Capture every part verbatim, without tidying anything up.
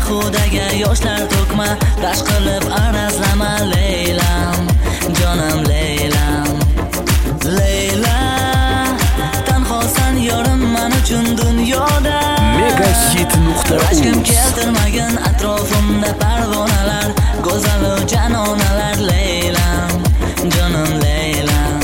behudaga yoshlar to'kma, dash qilib arazlama Leylam, jonim Leylam. Leyla, tanhosan yorim men uchun dunyoda. Megahit nuqta uz. Rashkim keltirmagan atrofimda parvonalar, go'zal va janonalar Leylam, jonim Leylam.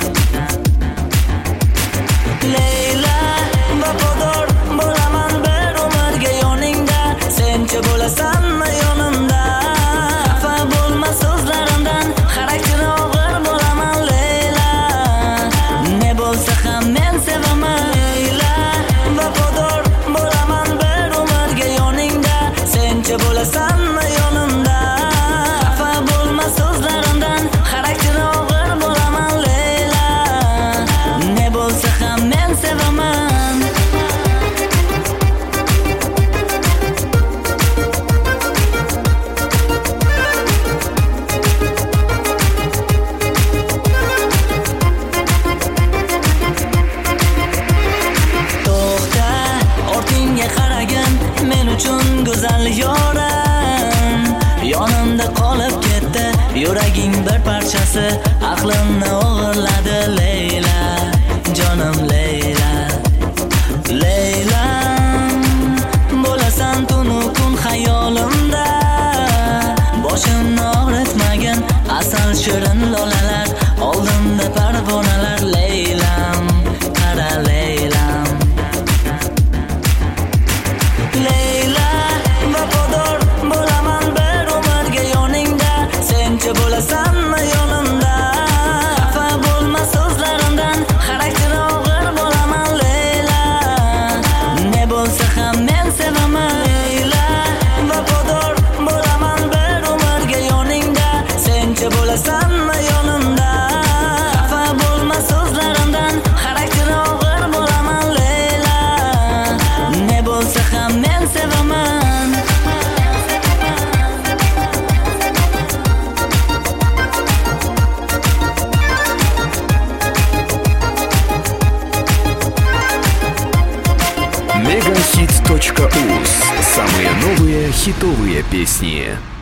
Leyla, vafodor bo'laman bir umrga yoningda, senchi bo'lasanmi yonimda? Xafa bo'lma so'zlarimdan, xarakteri og'ir bo'laman Leyla. Ne bo'lsa ham men sevaman Leyla, vafodor bo'laman bir umrga yoningda, senchi bo'lasanmi yonimda? Xafa bo'lma so'zlarimdan, xarakteri og'ir bo'laman Leyla. Ne bo'lsa ham men sevaman. To'xta, ortingga qaragin, men uchun go'zal yorim. Yonimda qolib ketdi, yuraging bir parchasi, aqlimni o'g'irladi Leyla, jonim Leyla. Leyla, bo'lasan tunu kun xayolimda. Boshimni og'ritmagin, asal shirin lolalar, oldimda parvonalar Leylam, qara Leylam. Leyla, vafodor bo'laman bir umrga yoningda, senchi bo'lasanmi yonimda? Xafa bo'lma so'zlarimdan, xarakteri og'ir bo'laman Leyla. Ne bo'lsa ham men sevaman Leyla, vafodor bo'laman bir umrga yoningda, senchi bo'lasanmi yonimda? Xafa bo'lma so'zlarimdan, xarakteri og'ir bo'laman Leyla. Ne bo'lsa ham men sevaman. Megahit точка uz. Самые новые хитовые песни.